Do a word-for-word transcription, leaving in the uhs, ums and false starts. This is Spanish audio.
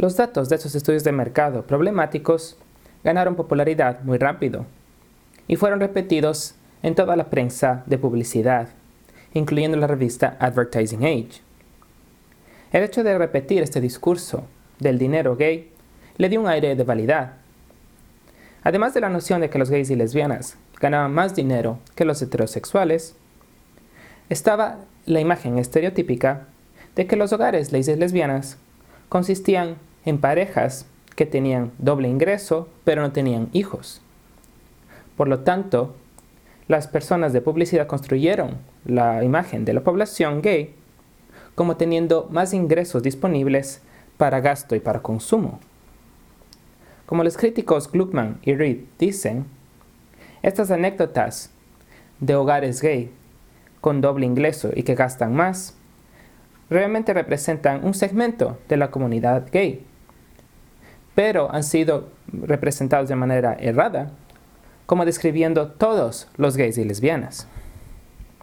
Los datos de estos estudios de mercado problemáticos ganaron popularidad muy rápido y fueron repetidos en toda la prensa de publicidad, incluyendo la revista Advertising Age. El hecho de repetir este discurso del dinero gay le dio un aire de validad. Además de la noción de que los gays y lesbianas ganaban más dinero que los heterosexuales, estaba la imagen estereotípica de que los hogares gays y lesbianas consistían en parejas que tenían doble ingreso pero no tenían hijos. Por lo tanto, las personas de publicidad construyeron la imagen de la población gay como teniendo más ingresos disponibles para gasto y para consumo. Como los críticos Gluckman y Reed dicen, estas anécdotas de hogares gay con doble ingreso y que gastan más realmente representan un segmento de la comunidad gay, pero han sido representados de manera errada, como describiendo todos los gays y lesbianas.